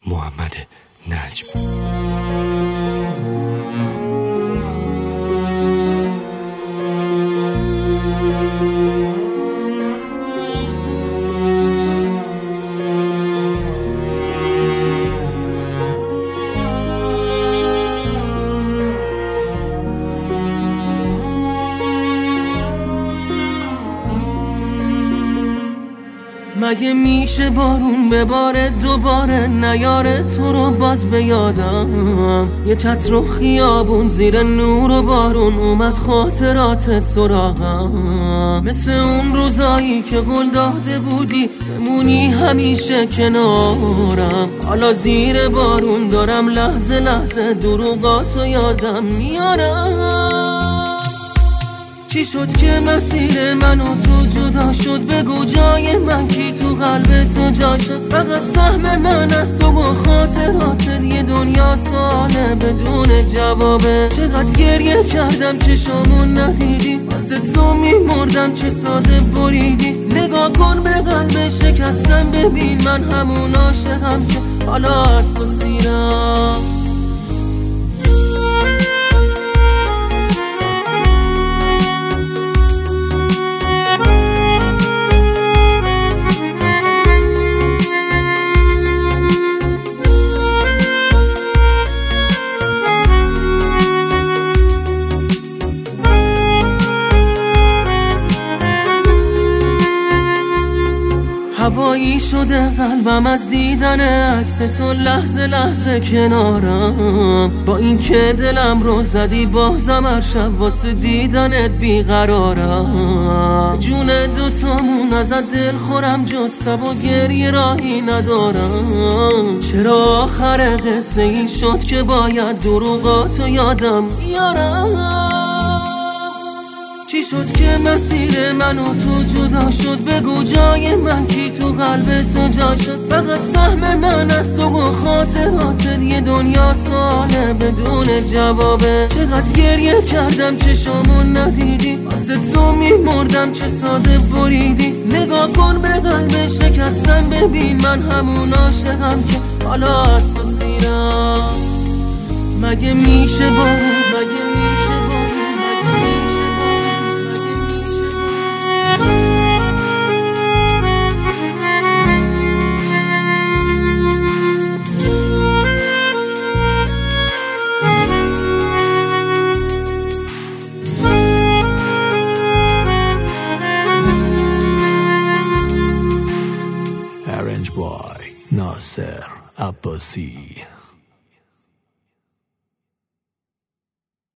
محمد نجم. مگه میشه بارون بباره دوباره نیاره تو رو باز به یادم؟ یه چتر و خیابون زیر نور و بارون اومد خاطراتت سراغم، مثل اون روزایی که قول داده بودی بمونی همیشه کنارم. حالا زیر بارون دارم لحظه لحظه دروغاتو یادم میارم. چی شد که مسیر من و تو جدا شد؟ بگو جای من کی تو قلب تو جا شد؟ فقط سهم من از تو و خاطراتت یه دنیا ساله بدون جوابه. چقدر گریه کردم چشامون ندیدی، واسه تو میمردم چه ساده بریدی. نگاه کن به قلب شکستم، ببین من همون عاشقم که حالا از تو سیرم. هوایی شده قلبم از دیدن عکس تو لحظه لحظه کنارم. با این که دلم رو زدی بازم هر شب واسه دیدنت بیقرارم. جون دوتامون ازت دل خورم جز تب و گریه راهی ندارم. چرا آخر قصه این شد که باید دروغاتو یادم بیارم؟ چی شد که مسیر من و تو جدا شد؟ بگو جای من کی تو قلب تو جا شد؟ فقط سهم من از تو و خاطراتت یه دنیا ساله بدون جوابه. چقدر گریه کردم چشامون ندیدی، واسه تو میمردم چه ساده بریدی. نگاه کن به قلب شکستم، ببین من همون عاشقم که حالا از تو سیرم. مگه میشه بارون، مگه میشه بارون، مگه میشه Arranged by Nasser Abbasi.